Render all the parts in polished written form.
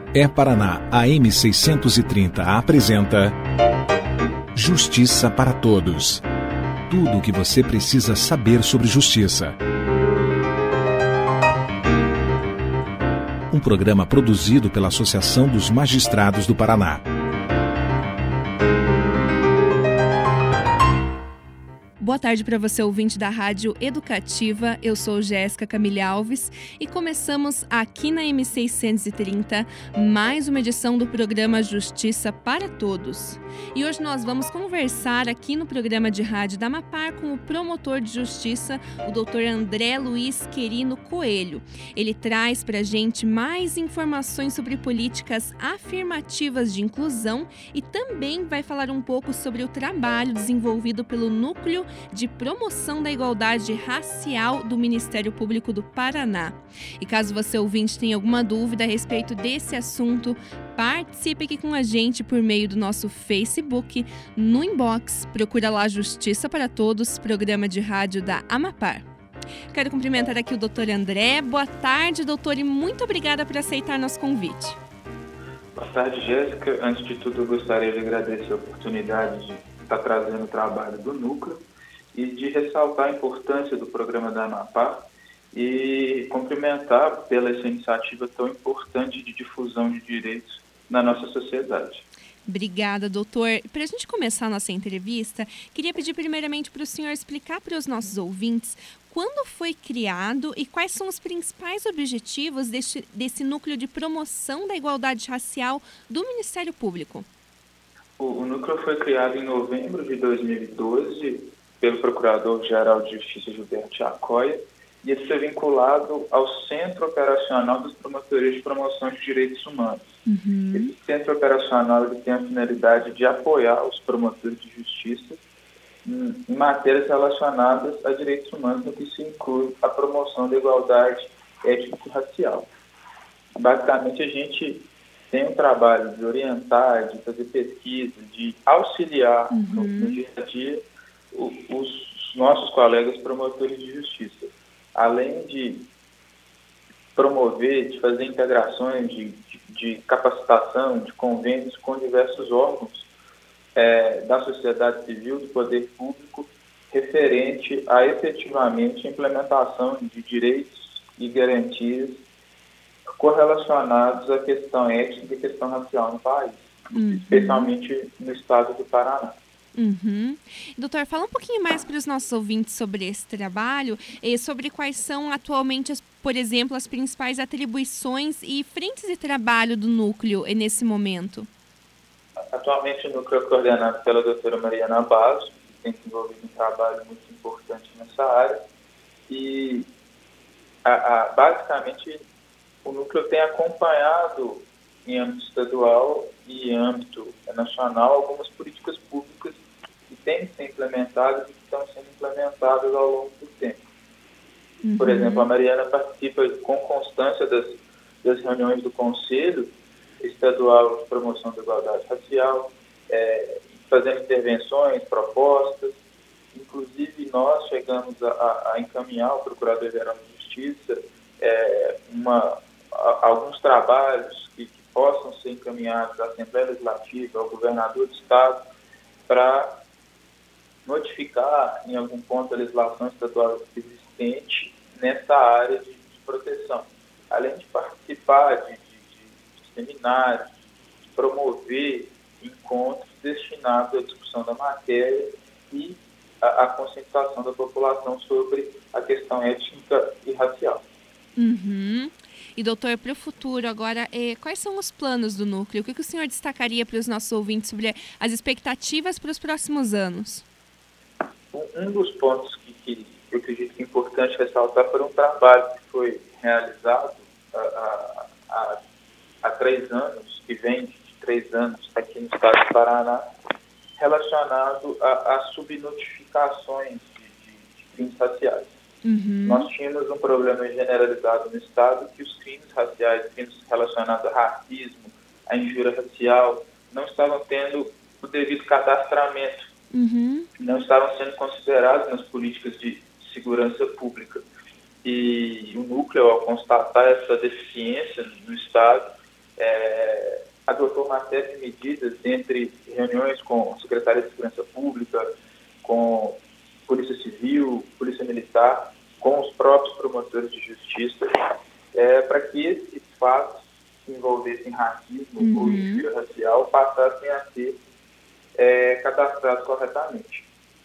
É Paraná AM 630 apresenta Justiça para Todos. Tudo o que você precisa saber sobre justiça. Um programa produzido pela Associação dos Magistrados do Paraná. Boa tarde para você, ouvinte da Rádio Educativa. Eu sou Jéssica Camille Alves e começamos aqui na M630 mais uma edição do programa Justiça para Todos. E hoje nós vamos conversar aqui no programa de rádio da Amapar com o promotor de justiça, o Dr. André Luiz Querino Coelho. Ele traz para a gente mais informações sobre políticas afirmativas de inclusão e também vai falar um pouco sobre o trabalho desenvolvido pelo Núcleo de Promoção da Igualdade Racial do Ministério Público do Paraná. E caso você, ouvinte, tenha alguma dúvida a respeito desse assunto, participe aqui com a gente por meio do nosso Facebook, no inbox. Procura lá Justiça para Todos, programa de rádio da Amapar. Quero cumprimentar aqui o Dr. André. Boa tarde, doutor, e muito obrigada por aceitar nosso convite. Boa tarde, Jéssica. Antes de tudo, eu gostaria de agradecer a oportunidade de estar trazendo o trabalho do Núcleo e de ressaltar a importância do programa da Amapar e cumprimentar pela essa iniciativa tão importante de difusão de direitos na nossa sociedade. Obrigada, doutor. Para a gente começar a nossa entrevista, queria pedir primeiramente para o senhor explicar para os nossos ouvintes quando foi criado e quais são os principais objetivos desse núcleo de promoção da igualdade racial do Ministério Público. O núcleo foi criado em novembro de 2012 pelo Procurador-Geral de Justiça Gilberto Acoia e ele foi vinculado ao Centro Operacional das Promotorias de Promoção de Direitos Humanos. Esse Centro Operacional ele tem a finalidade de apoiar os promotores de justiça em matérias relacionadas a direitos humanos, no que se inclui a promoção da igualdade étnico-racial. Basicamente, a gente tem um trabalho de orientar, de fazer pesquisa, de auxiliar no dia a dia os nossos colegas promotores de justiça, além de promover, de fazer integrações de capacitação, de convênios com diversos órgãos da sociedade civil, do poder público, referente a efetivamente a implementação de direitos e garantias correlacionados à questão étnica e questão racial no país, especialmente no estado do Paraná. Doutor, fala um pouquinho mais para os nossos ouvintes sobre esse trabalho e sobre quais são atualmente, por exemplo, as principais atribuições e frentes de trabalho do núcleo nesse momento. Atualmente o núcleo é coordenado pela doutora Mariana Basso, que tem desenvolvido um trabalho muito importante nessa área e basicamente o núcleo tem acompanhado em âmbito estadual e em âmbito nacional algumas políticas públicas que têm que ser implementadas e que estão sendo implementadas ao longo do tempo. Por exemplo, a Mariana participa com constância das reuniões do Conselho Estadual de Promoção da Igualdade Racial, fazendo intervenções, propostas. Inclusive, nós chegamos a encaminhar ao Procurador-Geral de Justiça alguns trabalhos que possam ser encaminhados à Assembleia Legislativa, ao governador do Estado, para notificar, em algum ponto, a legislação estadual existente nessa área de proteção. Além de participar de seminários, de promover encontros destinados à discussão da matéria e à conscientização da população sobre a questão étnica e racial. E, doutor, para o futuro agora, quais são os planos do núcleo? O que o senhor destacaria para os nossos ouvintes sobre as expectativas para os próximos anos? Um dos pontos que eu acredito que é importante ressaltar foi um trabalho que foi realizado há 3 anos, que vem de 3 anos aqui no estado do Paraná, relacionado a subnotificações de crimes raciais. Nós tínhamos um problema generalizado no estado que os crimes raciais, crimes relacionados a racismo, a injúria racial, não estavam tendo o devido cadastramento, não estavam sendo considerados nas políticas de segurança pública. E o núcleo, ao constatar essa deficiência no estado, adotou uma série de medidas, entre reuniões com a Secretaria de Segurança Pública, com Polícia Civil, Polícia Militar, com os próprios promotores de justiça, para que esses fatos que envolvessem racismo ou injúria racial passassem a ser cadastrados corretamente.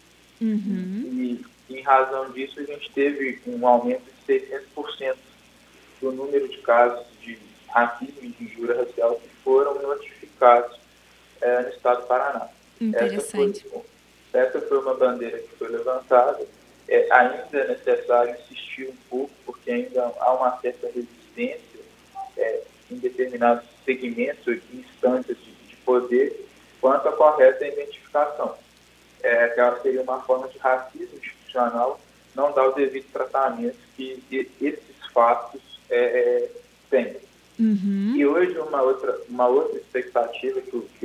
E, em razão disso, a gente teve um aumento de 600% do número de casos de racismo e de injúria racial que foram notificados no estado do Paraná. Interessante. Essa foi uma bandeira que foi levantada. Ainda é necessário insistir um pouco, porque ainda há uma certa resistência em determinados segmentos e instâncias de poder quanto à correta identificação. Aquela seria uma forma de racismo institucional, não dar o devido tratamento que esses fatos têm. E hoje uma outra expectativa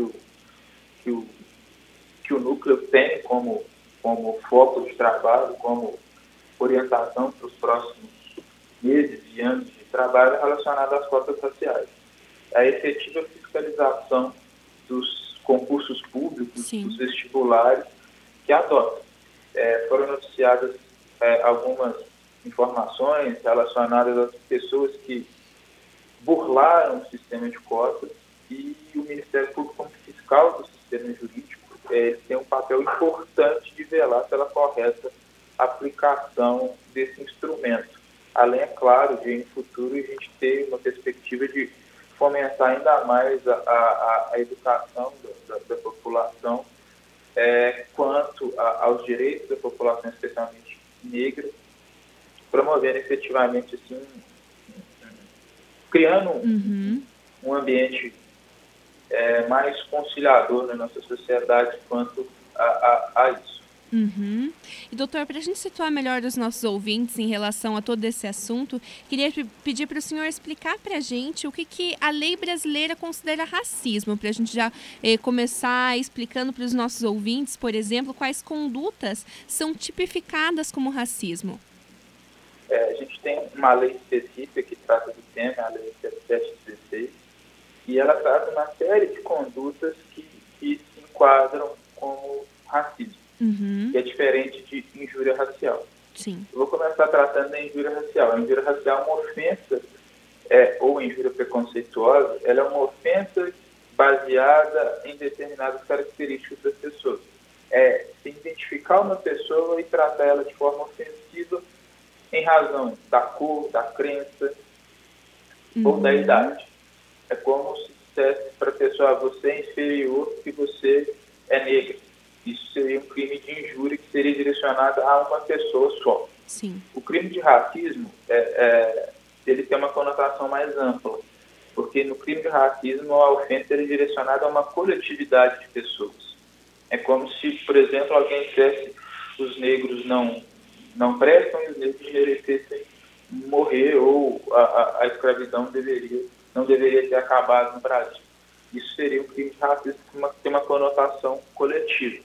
que o núcleo tem como foco de trabalho, como orientação para os próximos meses e anos de trabalho é relacionada às cotas raciais. A efetiva fiscalização dos concursos públicos, dos vestibulares que adotam. Foram noticiadas algumas informações relacionadas às pessoas que burlaram o sistema de cotas, e o Ministério Público, como fiscal do sistema jurídico, tem um papel importante de velar pela correta aplicação desse instrumento. Além, é claro, de em futuro a gente ter uma perspectiva de fomentar ainda mais a educação da população quanto aos direitos da população, especialmente negra, promovendo efetivamente, assim, criando um ambiente mais conciliador na nossa sociedade quanto a isso. E, doutor, para a gente situar melhor os nossos ouvintes em relação a todo esse assunto, queria pedir para o senhor explicar para a gente o que a lei brasileira considera racismo, para a gente já começar explicando para os nossos ouvintes, por exemplo, quais condutas são tipificadas como racismo. A gente tem uma lei específica que trata do tema, a Lei 7716, e ela trata uma série de condutas que se enquadram como racismo, que é diferente de injúria racial. Sim. Eu vou começar tratando da injúria racial. A injúria racial é uma ofensa, ou injúria preconceituosa, ela é uma ofensa baseada em determinadas características das pessoas. Se identificar uma pessoa e tratar ela de forma ofensiva em razão da cor, da crença ou da idade. É como se dissesse para a pessoa: você é inferior porque você é negra. Isso seria um crime de injúria que seria direcionado a uma pessoa só. Sim. O crime de racismo, ele tem uma conotação mais ampla, porque no crime de racismo a ofensa é direcionada a uma coletividade de pessoas. É como se, por exemplo, alguém dissesse: os negros não prestam e os negros merecessem morrer, ou a escravidão não deveria ter acabado no Brasil. Isso seria um crime de racismo que tem uma conotação coletiva.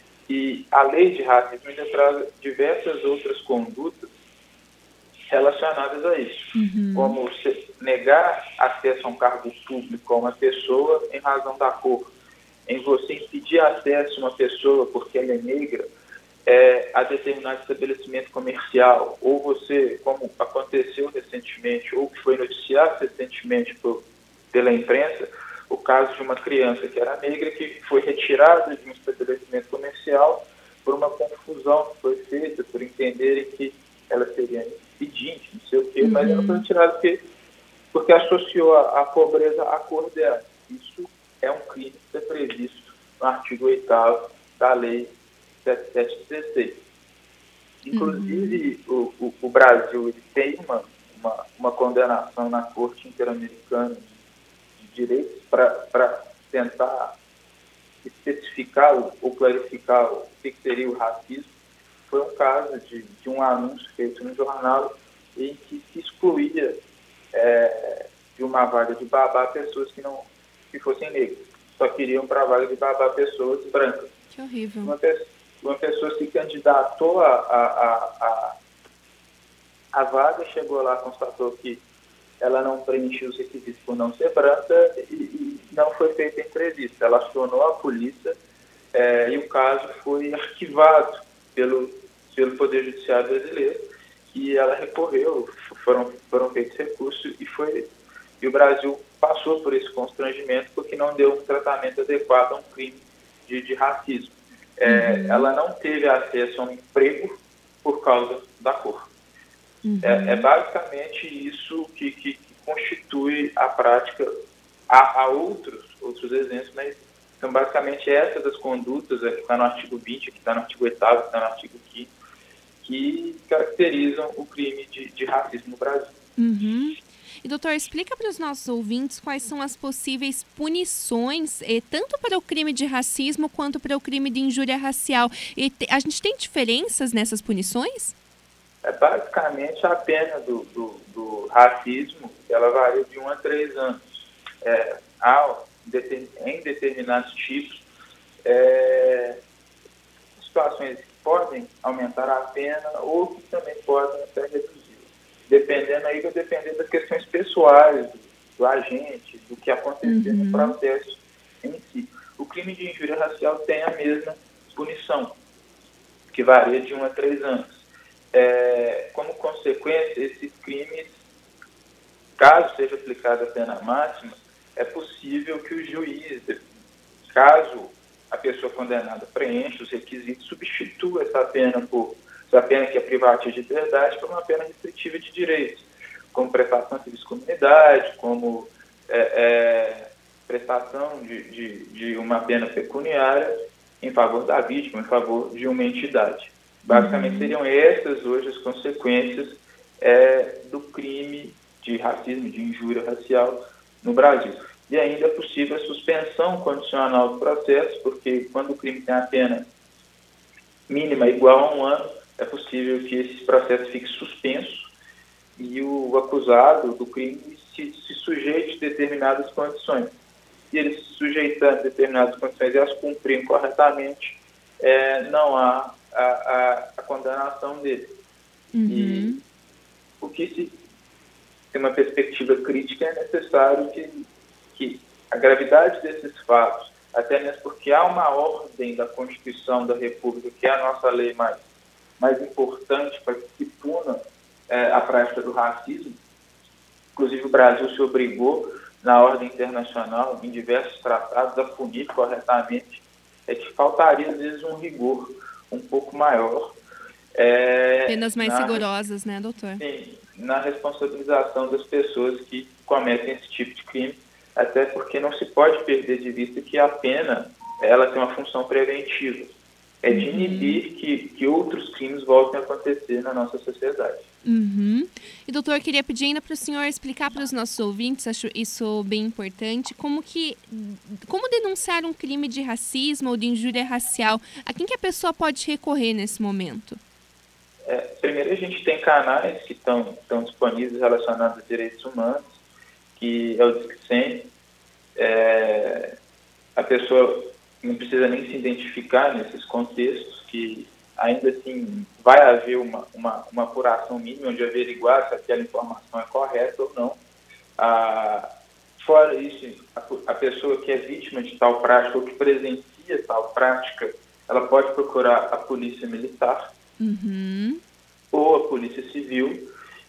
E a lei de racismo ainda traz diversas outras condutas relacionadas a isso, como negar acesso a um cargo público a uma pessoa em razão da cor, em você impedir acesso a uma pessoa porque ela é negra a determinado estabelecimento comercial, ou você, como aconteceu recentemente, ou que foi noticiado recentemente pela imprensa, o caso de uma criança que era negra que foi retirada de um estabelecimento comercial por uma confusão que foi feita, por entenderem que ela seria pedinte, não sei o quê, mas ela foi retirada porque associou a pobreza à cor dela. Isso é um crime que está previsto no artigo 8º da Lei 7716. Inclusive, o Brasil ele tem uma condenação na Corte Interamericana de Direitos para tentar especificar ou clarificar o que seria o racismo. Foi um caso de um anúncio feito no jornal em que se excluía de uma vaga de babá pessoas que fossem negras. Só queriam para a vaga de babá pessoas brancas. Que horrível. Uma pessoa se candidatou a vaga, chegou lá, constatou que ela não preencheu os requisitos por não ser branca e não foi feita entrevista. Ela acionou a polícia e o caso foi arquivado pelo Poder Judiciário brasileiro e ela recorreu, foram feitos recursos e o Brasil passou por esse constrangimento porque não deu um tratamento adequado a um crime de racismo. Ela não teve acesso a um emprego por causa da cor. É basicamente isso que constitui a prática. Há outros exemplos, mas são basicamente essas as condutas, que está no artigo 20, que está no artigo 8º, que está no artigo 5º, que caracterizam o crime de racismo no Brasil. E, doutor, explica para os nossos ouvintes quais são as possíveis punições, tanto para o crime de racismo quanto para o crime de injúria racial. E a gente tem diferenças nessas punições? Basicamente, a pena do racismo, ela varia de 1 a 3 anos. Em determinados tipos, situações que podem aumentar a pena ou que também podem até reduzir. Vai depender das questões pessoais do agente, do que acontecer no processo em si. O crime de injúria racial tem a mesma punição, que varia de 1 a 3 anos. Como consequência, esses crimes, caso seja aplicada a pena máxima, é possível que o juiz, caso a pessoa condenada preencha os requisitos, substitua essa pena que é privativa de liberdade por uma pena restritiva de direitos, como prestação de serviço de comunidade, como prestação de uma pena pecuniária em favor da vítima, em favor de uma entidade. Basicamente, seriam essas hoje as consequências do crime de racismo, de injúria racial no Brasil. E ainda é possível a suspensão condicional do processo, porque quando o crime tem a pena mínima igual a 1 ano, é possível que esse processo fique suspenso e o acusado do crime se sujeite a determinadas condições. E ele se sujeitando a determinadas condições e as cumprindo corretamente, não há a condenação dele. E o que se tem uma perspectiva crítica, é necessário que a gravidade desses fatos, até mesmo porque há uma ordem da Constituição da República, que é a nossa lei mais importante para que puna a prática do racismo. Inclusive, o Brasil se obrigou, na ordem internacional, em diversos tratados, a punir corretamente, que faltaria, às vezes, um rigor um pouco maior. Penas mais rigorosas, né, doutor? Sim, na responsabilização das pessoas que cometem esse tipo de crime, até porque não se pode perder de vista que a pena ela tem uma função preventiva. É de inibir que outros crimes voltem a acontecer na nossa sociedade. E, doutor, eu queria pedir ainda para o senhor explicar para os nossos ouvintes, acho isso bem importante, como denunciar um crime de racismo ou de injúria racial? A quem que a pessoa pode recorrer nesse momento? Primeiro, a gente tem canais que estão disponíveis relacionados a direitos humanos, que é o Disque 100. A pessoa não precisa nem se identificar nesses contextos, que ainda assim vai haver uma apuração mínima de averiguar se aquela informação é correta ou não. Fora isso, a pessoa que é vítima de tal prática ou que presencia tal prática, ela pode procurar a polícia militar ou a polícia civil,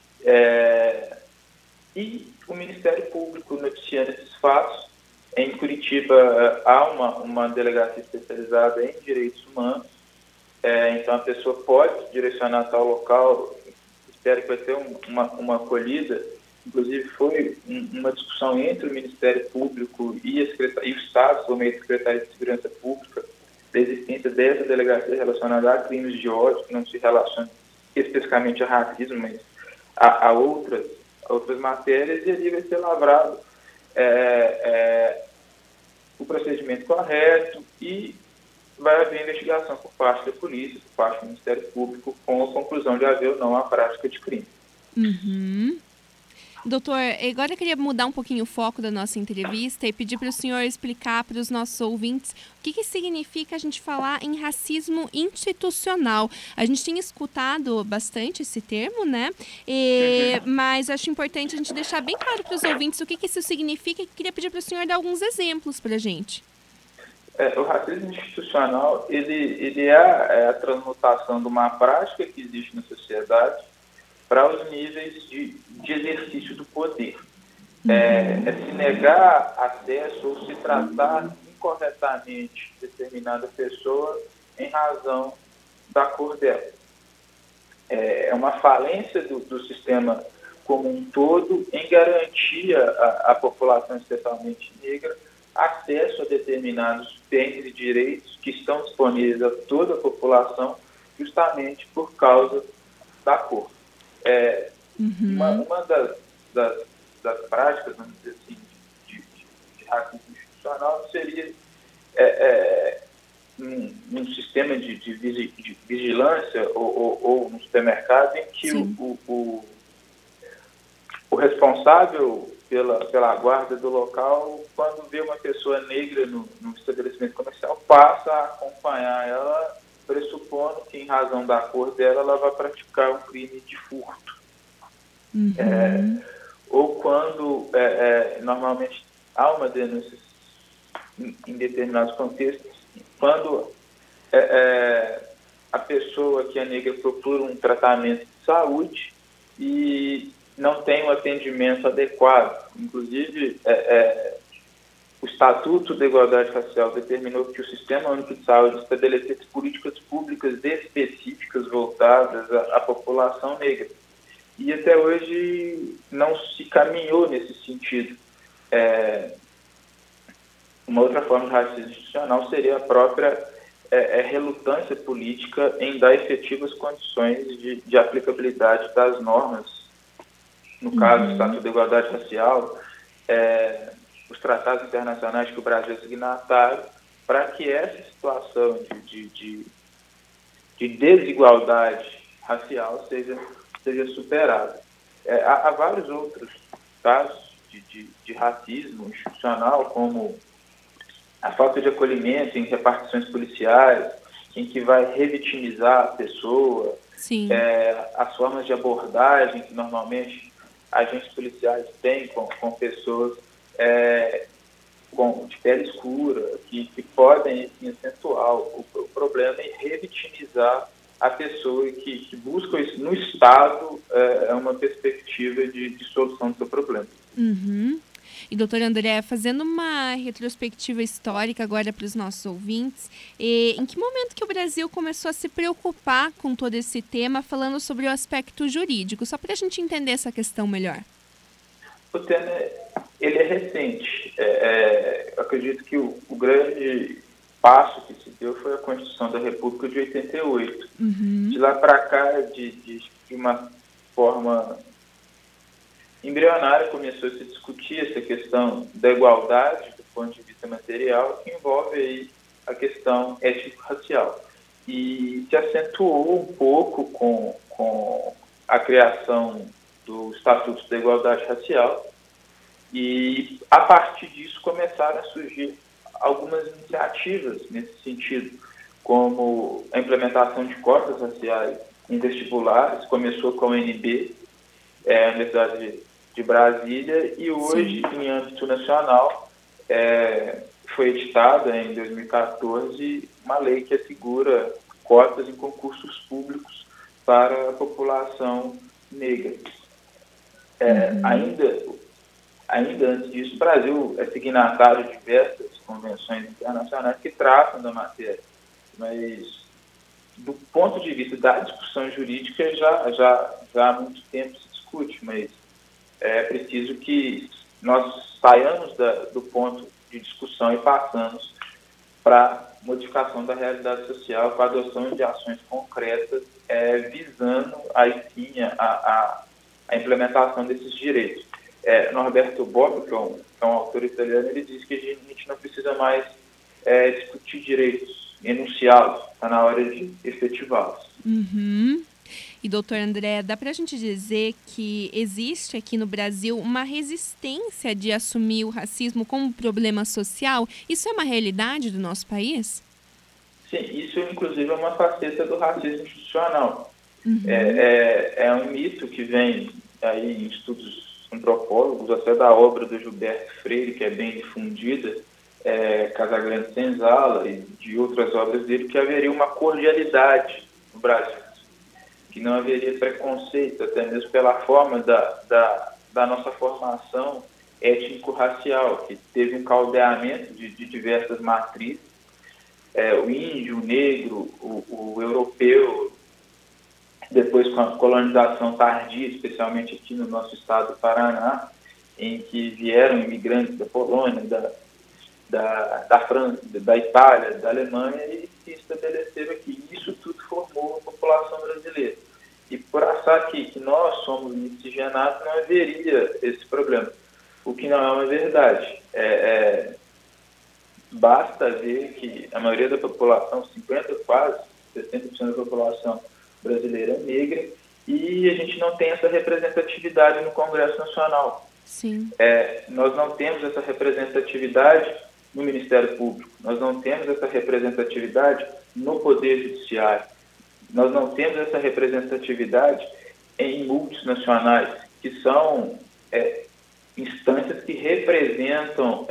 e o Ministério Público noticiando esses fatos. Em Curitiba há uma delegacia especializada em direitos humanos, então a pessoa pode direcionar a tal local. Espero que vai ter uma acolhida. Inclusive foi uma discussão entre o Ministério Público e o Estado, por meio da Secretaria de Segurança Pública, da existência dessa delegacia relacionada a crimes de ódio, que não se relaciona especificamente a racismo, mas a outras matérias, e ali vai ser lavrado o procedimento correto e vai haver investigação por parte da polícia, por parte do Ministério Público, com a conclusão de haver ou não a prática de crime. Doutor, agora eu queria mudar um pouquinho o foco da nossa entrevista e pedir para o senhor explicar para os nossos ouvintes o que significa a gente falar em racismo institucional. A gente tem escutado bastante esse termo, né? Mas acho importante a gente deixar bem claro para os ouvintes o que isso significa e queria pedir para o senhor dar alguns exemplos para a gente. O racismo institucional ele é a transmutação de uma prática que existe na sociedade para os níveis de exercício do poder. É se negar acesso ou se tratar incorretamente determinada pessoa em razão da cor dela. É uma falência do sistema como um todo em garantir à população, especialmente negra, acesso a determinados bens e direitos que estão disponíveis a toda a população justamente por causa da cor. Uma das práticas, vamos dizer assim, de racismo institucional seria um sistema de vigilância ou no supermercado em que o responsável pela guarda do local, quando vê uma pessoa negra no estabelecimento comercial, passa a acompanhar ela, pressupondo que, em razão da cor dela, ela vai praticar um crime de furto. Ou quando, normalmente, há uma denúncia em determinados contextos, quando a pessoa que é negra procura um tratamento de saúde e não tem um atendimento adequado. Inclusive, o Estatuto da Igualdade Racial determinou que o Sistema Único de Saúde estabelecesse políticas públicas específicas voltadas à população negra. E até hoje não se caminhou nesse sentido. Uma outra forma de racismo institucional seria a própria relutância política em dar efetivas condições de aplicabilidade das normas. No caso do Estatuto da Igualdade Racial, os tratados internacionais que o Brasil é signatário, para que essa situação de desigualdade racial seja superada. Há vários outros casos de racismo institucional, como a falta de acolhimento em repartições policiais, em que vai revitimizar a pessoa, as formas de abordagem que normalmente agentes policiais têm com pessoas de pele escura, que podem assim, acentuar o problema e revitimizar a pessoa que busca isso no Estado uma perspectiva de solução do seu problema. E, doutor André, fazendo uma retrospectiva histórica agora para os nossos ouvintes, em que momento que o Brasil começou a se preocupar com todo esse tema, falando sobre o aspecto jurídico, só para a gente entender essa questão melhor? O tema ele é recente. Eu acredito que o grande passo que se deu foi a Constituição da República de 88. De lá para cá, de uma forma embrionária, começou a se discutir essa questão da igualdade do ponto de vista material, que envolve aí a questão étnico-racial. E se acentuou um pouco com a criação do Estatuto da Igualdade Racial, e a partir disso começaram a surgir algumas iniciativas nesse sentido, como a implementação de cotas raciais em vestibulares. Começou com a UNB, a Universidade de Brasília, e hoje, em âmbito nacional, foi editada em 2014 uma lei que assegura cotas em concursos públicos para a população negra. Ainda antes disso, o Brasil é signatário de diversas convenções internacionais que tratam da matéria, mas do ponto de vista da discussão jurídica já há muito tempo se discute, mas é preciso que nós saiamos do ponto de discussão e passamos para modificação da realidade social com a adoção de ações concretas visando aí sim a implementação desses direitos. Norberto Bobbio, que é um autor italiano, ele diz que a gente não precisa mais discutir direitos, enunciá-los, está na hora de efetivá-los. E, doutor André, dá para a gente dizer que existe aqui no Brasil uma resistência de assumir o racismo como problema social? Isso é uma realidade do nosso país? Sim, isso inclusive é uma faceta do racismo institucional. Uhum. É um mito que vem aí em estudos antropólogos, até da obra do Gilberto Freire, que é bem difundida, Casagrande Senzala e de outras obras dele, que haveria uma cordialidade no Brasil, que não haveria preconceito, até mesmo pela forma da nossa formação étnico-racial, que teve um caldeamento de diversas matrizes, o índio, o negro, o europeu, depois com a colonização tardia, especialmente aqui no nosso estado do Paraná, em que vieram imigrantes da Polônia, da França, da Itália, da Alemanha, e se estabeleceram aqui. Isso tudo formou a população brasileira. E por achar que nós somos miscigenados, não haveria esse problema, o que não é uma verdade. Basta ver que a maioria da população, 50%, quase 60% da população brasileira é negra, e a gente não tem essa representatividade no Congresso Nacional. Sim. Nós não temos essa representatividade no Ministério Público, nós não temos essa representatividade no Poder Judiciário, nós não temos essa representatividade em multinacionais, que são instâncias que representam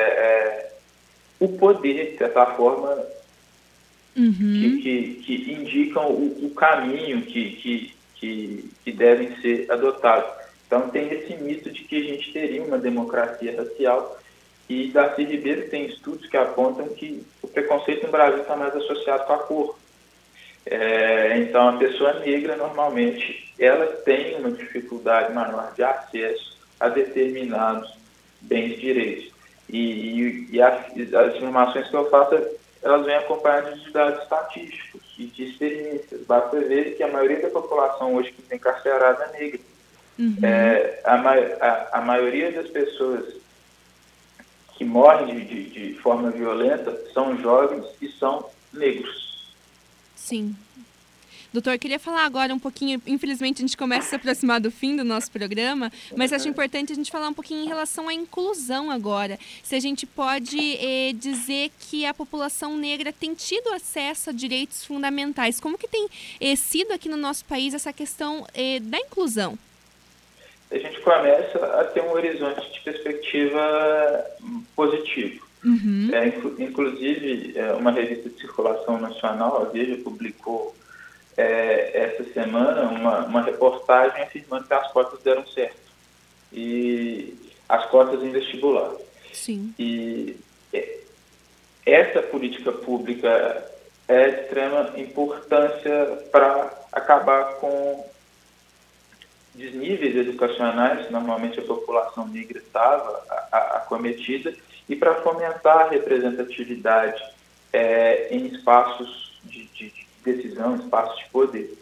o poder, de certa forma, uhum. que indicam o caminho que devem ser adotados. Então, tem esse mito de que a gente teria uma democracia racial, e Darcy Ribeiro tem estudos que apontam que o preconceito no Brasil está mais associado com a cor. Então, a pessoa negra, normalmente, ela tem uma dificuldade maior de acesso a determinados bens e direitos. E as informações que eu faço, elas vêm acompanhadas de dados estatísticos e de experiências. Basta ver que a maioria da população hoje que está encarcerada é negra. Uhum. A maioria das pessoas que morrem de forma violenta são jovens e são negros. Sim. Doutor, eu queria falar agora um pouquinho, infelizmente a gente começa a se aproximar do fim do nosso programa, mas acho importante a gente falar um pouquinho em relação à inclusão agora. Se a gente pode dizer que a população negra tem tido acesso a direitos fundamentais. Como que tem sido aqui no nosso país essa questão da inclusão? A gente começa a ter um horizonte de perspectiva positivo. Uhum. Inclusive, uma revista de circulação nacional, a Veja, publicou essa semana uma reportagem afirmando que as cotas deram certo, e as cotas em vestibular. Sim. E essa política pública é de extrema importância para acabar com desníveis educacionais, normalmente a população negra estava acometida, e para fomentar a representatividade em espaços de decisão, espaços de poder.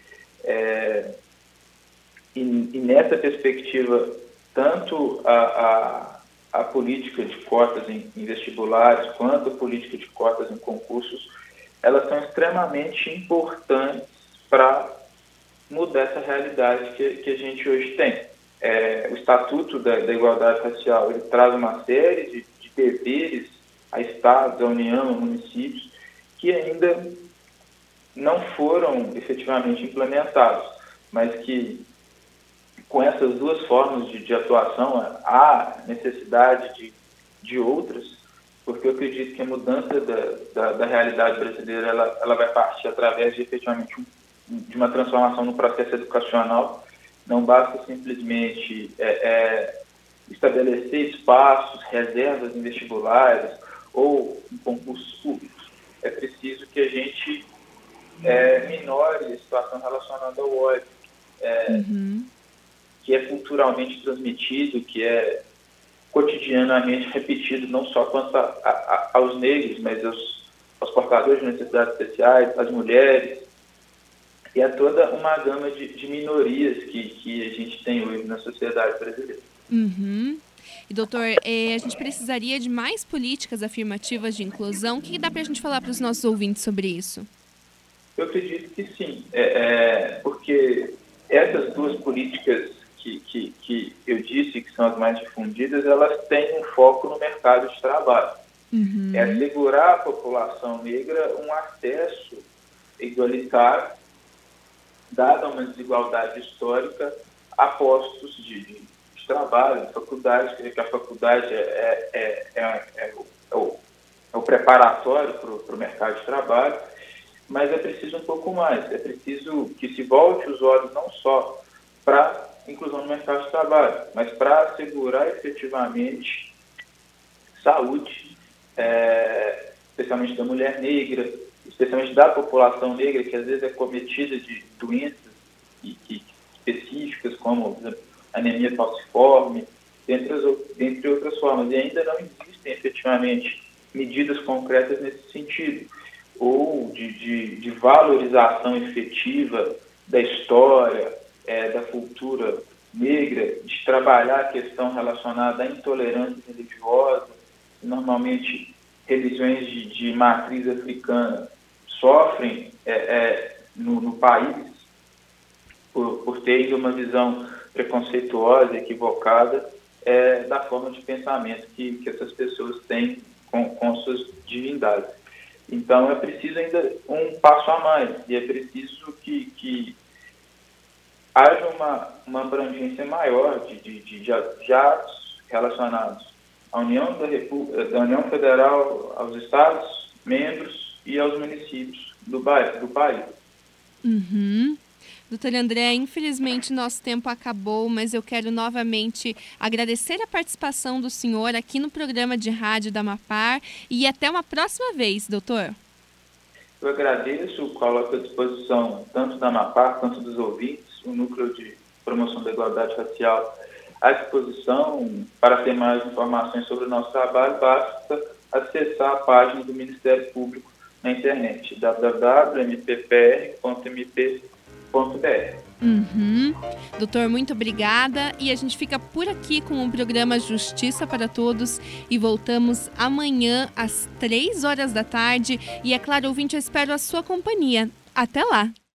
E nessa perspectiva, tanto a política de cotas em vestibulares, quanto a política de cotas em concursos, elas são extremamente importantes para mudar essa realidade que a gente hoje tem. O Estatuto da Igualdade Racial, ele traz uma série de deveres a estados, a União, a municípios, que ainda não foram efetivamente implementados, mas que com essas duas formas de atuação há necessidade de outras, porque eu acredito que a mudança da realidade brasileira ela vai partir através de efetivamente de uma transformação no processo educacional. Não basta simplesmente estabelecer espaços, reservas em vestibulares ou em concursos públicos. É preciso que a gente minore a situação relacionada ao ódio, que é culturalmente transmitido, que é cotidianamente repetido, não só quanto aos negros, mas aos portadores de necessidades especiais, às mulheres, e a toda uma gama de minorias que a gente tem hoje na sociedade brasileira. Uhum. E, doutor, a gente precisaria de mais políticas afirmativas de inclusão. O que dá para a gente falar para os nossos ouvintes sobre isso? Eu acredito que sim, porque essas duas políticas que eu disse que são as mais difundidas, elas têm um foco no mercado de trabalho. Uhum. É assegurar à população negra um acesso igualitário, dada uma desigualdade histórica, a postos de trabalho, de faculdade, que a faculdade é o preparatório para o mercado de trabalho, mas é preciso um pouco mais, é preciso que se volte os olhos não só para a inclusão no mercado de trabalho, mas para assegurar efetivamente saúde, especialmente da mulher negra, especialmente da população negra, que às vezes é cometida de doenças específicas, como por exemplo, anemia falciforme, dentre outras formas, e ainda não existem efetivamente medidas concretas nesse sentido, ou de valorização efetiva da história, da cultura negra, de trabalhar a questão relacionada à intolerância religiosa. Normalmente, religiões de matriz africana sofrem no país por terem uma visão preconceituosa, equivocada da forma de pensamento que essas pessoas têm com suas divindades. Então, é preciso ainda um passo a mais, e é preciso que haja uma abrangência maior de atos relacionados à União da União Federal, aos Estados, membros e aos municípios do país. Uhum. Doutor André, infelizmente nosso tempo acabou, mas eu quero novamente agradecer a participação do senhor aqui no programa de rádio da Amapar e até uma próxima vez, doutor. Eu agradeço, coloco à disposição tanto da Amapar quanto dos ouvintes, o Núcleo de Promoção da Igualdade Racial à disposição. Para ter mais informações sobre o nosso trabalho, basta acessar a página do Ministério Público na internet, www.mppr.mp.br. Uhum. Doutor, muito obrigada, e a gente fica por aqui com o programa Justiça para Todos e voltamos amanhã às 3 horas da tarde e, é claro, ouvinte, eu espero a sua companhia. Até lá!